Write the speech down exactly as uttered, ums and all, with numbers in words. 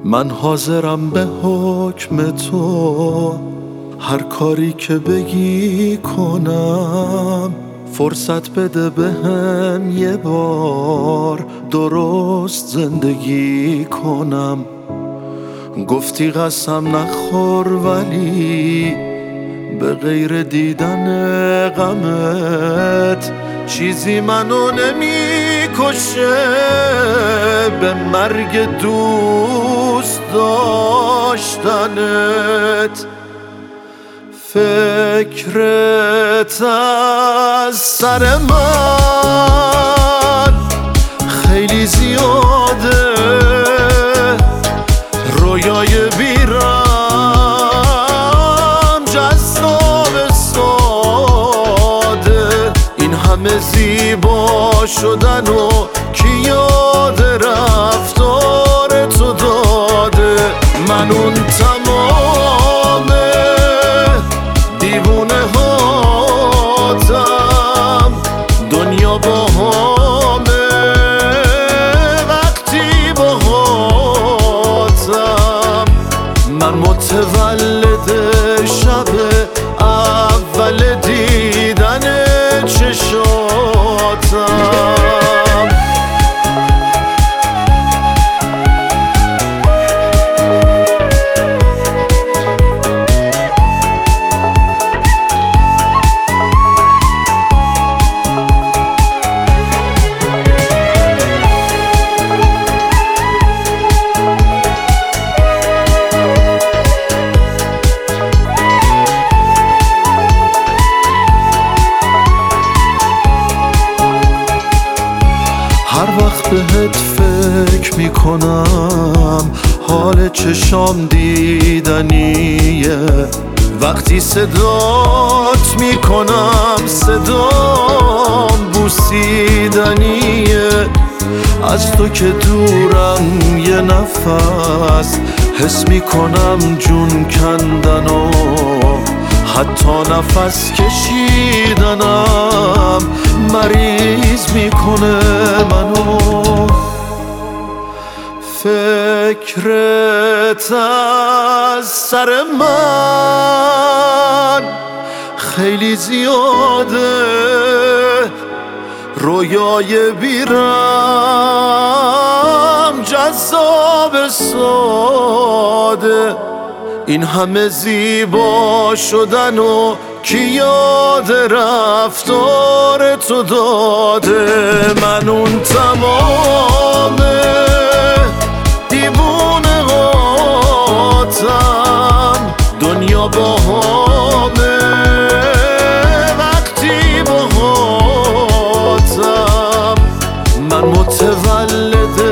من حاضرم به حکم تو هر کاری که بگی کنم. فرصت بده بهم یه بار درست زندگی کنم. گفتی قسم نخور ولی به غیر دیدن غمت چیزی منو نمیکشه به مرگ دوست داشتنت. فکرت از سر من خیلی زیاده، رویای بیرم جذاب ساده. این همه زیبا شدن و کی یاد رفتار تو داده. من اون تمام دیوونه هاتم، دنیا با همه وقتی با هاتم. من متولد شب اول دیدن چشاتم. هر وقت بهت فکر میکنم حال چشام دیدنیه. وقتی صدات میکنم صدام بوسیدنیه. از تو که دورم یه نفس حس میکنم جون کندن و حتی نفس کشیدنم مریض میکنه منو. فکرت از سر من خیلی زیاده، رویای بیرم جذاب ساده. این همه زیبا شدن و کی یاد رفتار تو داده. من اون تمام دیوونه هاتم، دنیا با همه وقتی با هاتم. من متولد